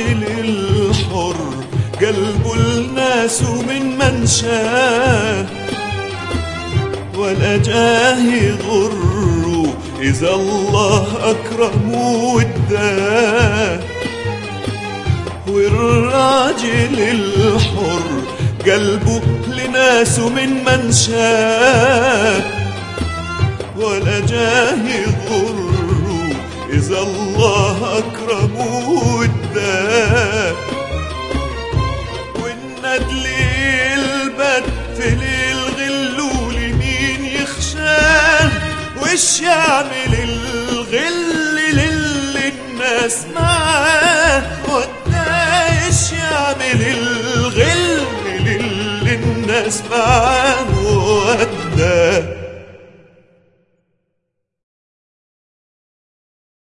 والراجل الحر قلبه الناس من منشاه، ولا جاه يضره إذا الله أكرم واداه. والراجل الحر قلبه لناس من منشاه، ولا جاه يضره إذا الله أكرم واداه. والندل يلبد في الغل ولمين يخشاه، وش يعمل الغل للي الناس معاه، وش يعمل الغل للي الناس معاه.